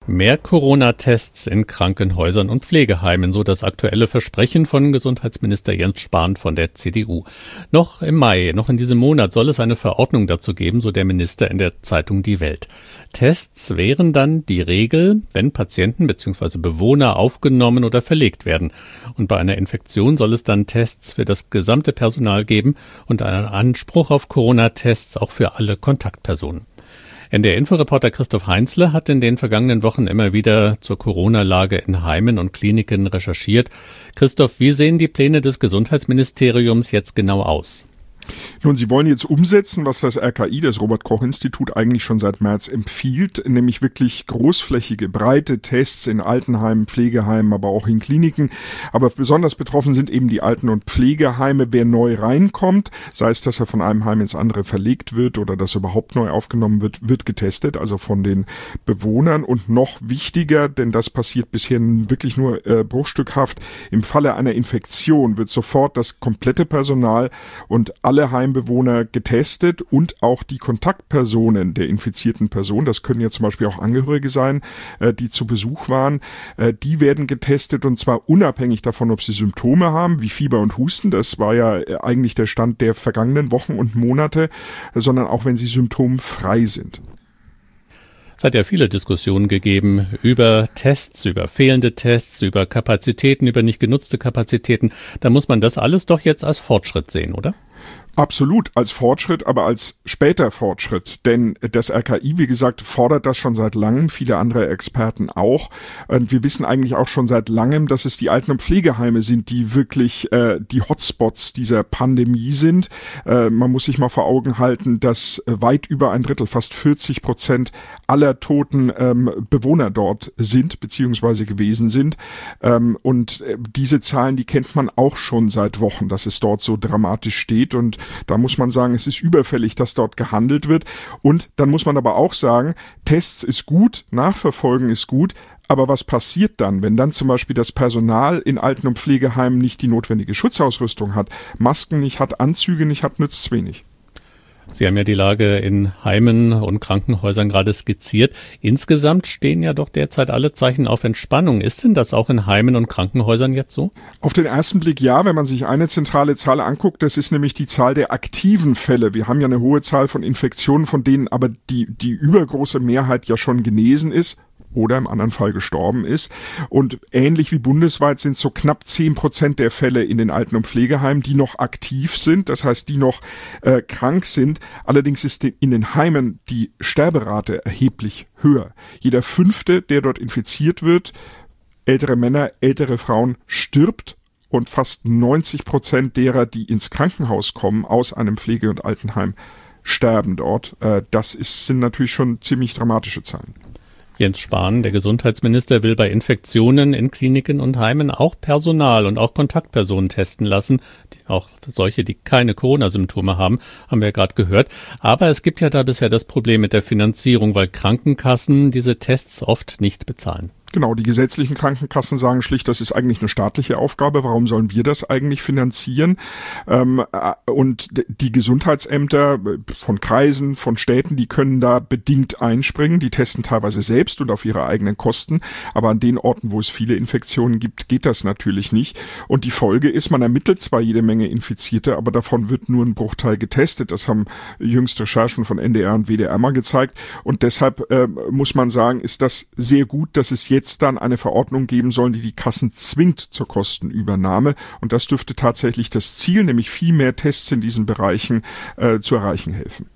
Mehr Corona-Tests in Krankenhäusern und Pflegeheimen, so das aktuelle Versprechen von Gesundheitsminister Jens Spahn von der CDU. Noch im Mai, noch in diesem Monat soll es eine Verordnung dazu geben, so der Minister in der Zeitung Die Welt. Tests wären dann die Regel, wenn Patienten bzw. Bewohner aufgenommen oder verlegt werden. Und bei einer Infektion soll es dann Tests für das gesamte Personal geben und einen Anspruch auf Corona-Tests auch für alle Kontaktpersonen. NDR-Inforeporter Christoph Heinzle hat in den vergangenen Wochen immer wieder zur Corona-Lage in Heimen und Kliniken recherchiert. Christoph, wie sehen die Pläne des Gesundheitsministeriums jetzt genau aus? Nun, sie wollen jetzt umsetzen, was das RKI, das Robert-Koch-Institut, eigentlich schon seit März empfiehlt, nämlich wirklich großflächige, breite Tests in Altenheimen, Pflegeheimen, aber auch in Kliniken. Aber besonders betroffen sind eben die Alten- und Pflegeheime. Wer neu reinkommt, sei es, dass er von einem Heim ins andere verlegt wird oder dass überhaupt neu aufgenommen wird, wird getestet, also von den Bewohnern. Und noch wichtiger, denn das passiert bisher wirklich nur bruchstückhaft, im Falle einer Infektion wird sofort das komplette Personal und alle Heimbewohner getestet und auch die Kontaktpersonen der infizierten Person, das können ja zum Beispiel auch Angehörige sein, die zu Besuch waren, die werden getestet und zwar unabhängig davon, ob sie Symptome haben, wie Fieber und Husten, das war ja eigentlich der Stand der vergangenen Wochen und Monate, sondern auch wenn sie symptomfrei sind. Es hat ja viele Diskussionen gegeben über Tests, über fehlende Tests, über Kapazitäten, über nicht genutzte Kapazitäten. Da muss man das alles doch jetzt als Fortschritt sehen, oder? Absolut, als Fortschritt, aber als später Fortschritt, denn das RKI, wie gesagt, fordert das schon seit langem, viele andere Experten auch. Und wir wissen eigentlich auch schon seit langem, dass es die Alten- und Pflegeheime sind, die wirklich die Hotspots dieser Pandemie sind. Man muss sich mal vor Augen halten, dass weit über ein Drittel, fast 40% aller toten Bewohner dort sind, beziehungsweise gewesen sind. Und diese Zahlen, die kennt man auch schon seit Wochen, dass es dort so dramatisch steht. Und da muss man sagen, es ist überfällig, dass dort gehandelt wird. Und dann muss man aber auch sagen, Tests ist gut, Nachverfolgen ist gut. Aber was passiert dann, wenn dann zum Beispiel das Personal in Alten- und Pflegeheimen nicht die notwendige Schutzausrüstung hat, Masken nicht hat, Anzüge nicht hat, nützt es wenig. Sie haben ja die Lage in Heimen und Krankenhäusern gerade skizziert. Insgesamt stehen ja doch derzeit alle Zeichen auf Entspannung. Ist denn das auch in Heimen und Krankenhäusern jetzt so? Auf den ersten Blick ja, wenn man sich eine zentrale Zahl anguckt, das ist nämlich die Zahl der aktiven Fälle. Wir haben ja eine hohe Zahl von Infektionen, von denen aber die übergroße Mehrheit ja schon genesen ist oder im anderen Fall gestorben ist. Und ähnlich wie bundesweit sind so knapp 10% der Fälle in den Alten- und Pflegeheimen, die noch aktiv sind, das heißt, die noch krank sind. Allerdings ist in den Heimen die Sterberate erheblich höher. Jeder Fünfte, der dort infiziert wird, ältere Männer, ältere Frauen, stirbt. Und fast 90% derer, die ins Krankenhaus kommen, aus einem Pflege- und Altenheim, sterben dort. Sind natürlich schon ziemlich dramatische Zahlen. Jens Spahn, der Gesundheitsminister, will bei Infektionen in Kliniken und Heimen auch Personal und auch Kontaktpersonen testen lassen, auch solche, die keine Corona-Symptome haben, haben wir ja gerade gehört. Aber es gibt ja da bisher das Problem mit der Finanzierung, weil Krankenkassen diese Tests oft nicht bezahlen. Genau, die gesetzlichen Krankenkassen sagen schlicht, das ist eigentlich eine staatliche Aufgabe. Warum sollen wir das eigentlich finanzieren? Und die Gesundheitsämter von Kreisen, von Städten, die können da bedingt einspringen. Die testen teilweise selbst und auf ihre eigenen Kosten. Aber an den Orten, wo es viele Infektionen gibt, geht das natürlich nicht. Und die Folge ist, man ermittelt zwar jede Menge Infizierte, aber davon wird nur ein Bruchteil getestet. Das haben jüngste Recherchen von NDR und WDR mal gezeigt. Und deshalb muss man sagen, ist das sehr gut, dass es jetzt dann eine Verordnung geben sollen, die die Kassen zwingt zur Kostenübernahme. Und das dürfte tatsächlich das Ziel, nämlich viel mehr Tests in diesen Bereichen zu erreichen helfen.